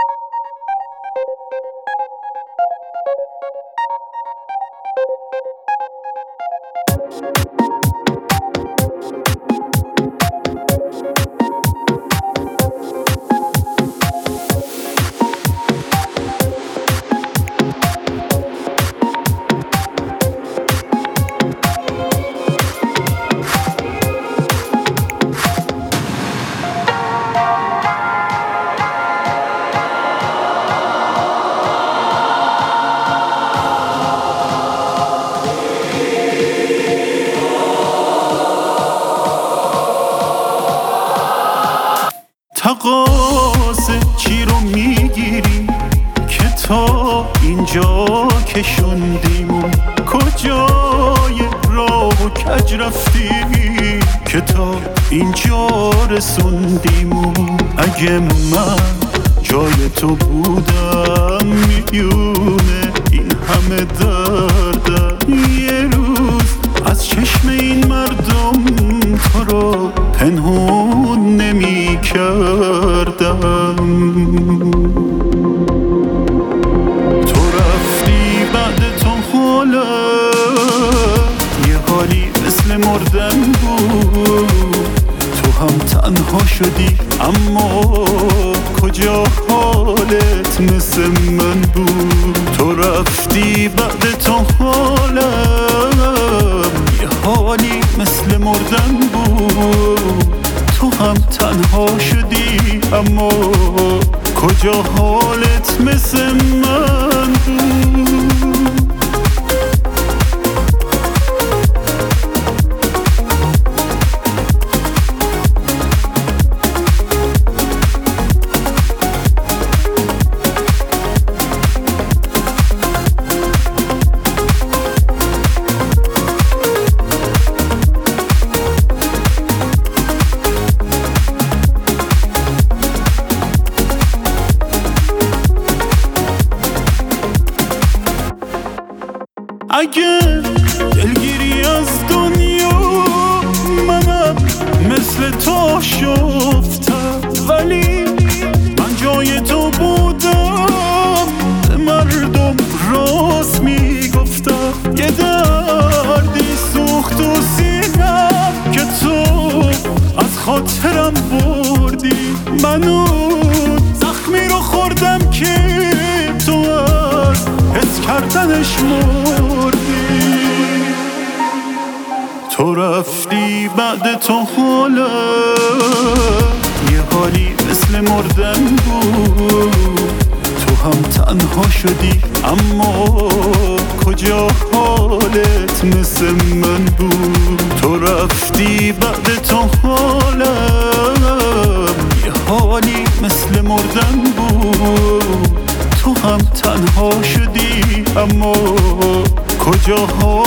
تقاضا چی رو میگیری که تا اینجا کشوندیمون؟ کجای راه و کج رفتی که تا اینجا رسوندیمون؟ اگه من جای تو بودم میونه این همه دردم یه روز از چشم این مردم تو رو پنهون نمی کردم. تو رفتی بعد تو حالا یه حالی مثل مردن بود. تو هم تنها شدی اما کجا حالت مثل من بود؟ تو رفتی بعد تو حالا یه حالی مثل مردن بود. تو هم تنها شدی اما کجا حالت مثل من بود؟ اگه دلگیری از دنیا منم مثل تو شفتم، ولی من جای تو بودم به مردم راست میگفتم. یه دردی سوخت و سینم که تو از خاطرم بردی. منو زخمی رو خوردم که تو از حس کردنش مردی. تو رفتی بعد تو حالا یه حالی مثل مردن بود. تو هم تنها شدی اما کجا حالت مثل من بود؟ تو رفتی بعد تو حالا یه حالی مثل مردن بود. تو هم تنها شدی اما کجا